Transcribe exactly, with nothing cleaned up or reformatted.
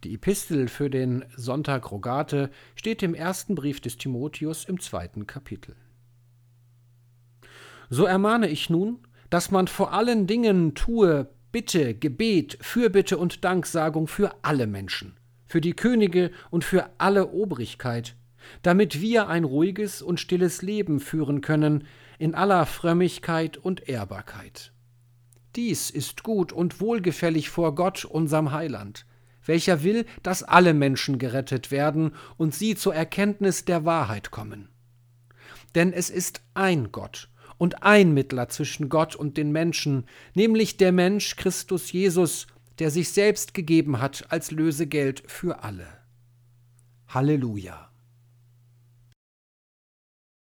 Die Epistel für den Sonntag Rogate steht im ersten Brief des Timotheus im zweiten Kapitel. So ermahne ich nun, dass man vor allen Dingen tue Bitte, Gebet, Fürbitte und Danksagung für alle Menschen, für die Könige und für alle Obrigkeit, damit wir ein ruhiges und stilles Leben führen können, in aller Frömmigkeit und Ehrbarkeit. Dies ist gut und wohlgefällig vor Gott, unserem Heiland, welcher will, dass alle Menschen gerettet werden und sie zur Erkenntnis der Wahrheit kommen. Denn es ist ein Gott und ein Mittler zwischen Gott und den Menschen, nämlich der Mensch Christus Jesus, der sich selbst gegeben hat als Lösegeld für alle. Halleluja!